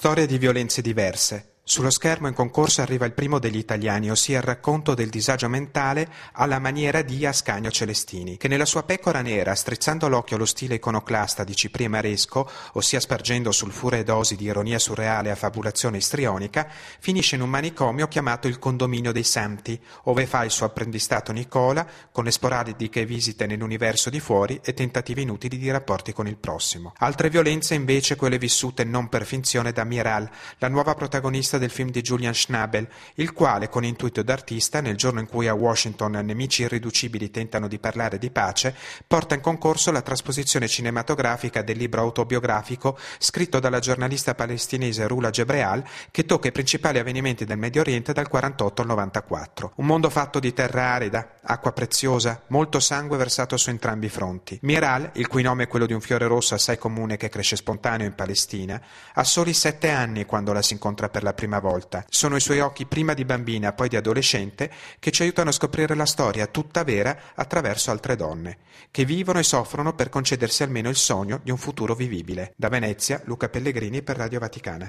Storie di violenze diverse. Sullo schermo in concorso arriva il primo degli italiani, ossia il racconto del disagio mentale alla maniera di Ascanio Celestini, che nella sua Pecora nera, strizzando l'occhio allo stile iconoclasta di Cipriano Maresco, ossia spargendo sulfuree dosi di ironia surreale e fabulazione istrionica, finisce in un manicomio chiamato il Condominio dei Santi, ove fa il suo apprendistato Nicola, con le sporadiche visite nell'universo di fuori e tentativi inutili di rapporti con il prossimo. Altre violenze invece quelle vissute non per finzione da Miral, la nuova protagonista del film di Julian Schnabel, il quale, con intuito d'artista, nel giorno in cui a Washington nemici irriducibili tentano di parlare di pace, porta in concorso la trasposizione cinematografica del libro autobiografico scritto dalla giornalista palestinese Rula Gebreal, che tocca i principali avvenimenti del Medio Oriente dal 48 al 94. Un mondo fatto di terra arida, acqua preziosa, molto sangue versato su entrambi i fronti. Miral, il cui nome è quello di un fiore rosso assai comune che cresce spontaneo in Palestina, ha soli 7 anni quando la si incontra per la prima volta. Sono i suoi occhi prima di bambina, poi di adolescente, che ci aiutano a scoprire la storia tutta vera attraverso altre donne, che vivono e soffrono per concedersi almeno il sogno di un futuro vivibile. Da Venezia, Luca Pellegrini per Radio Vaticana.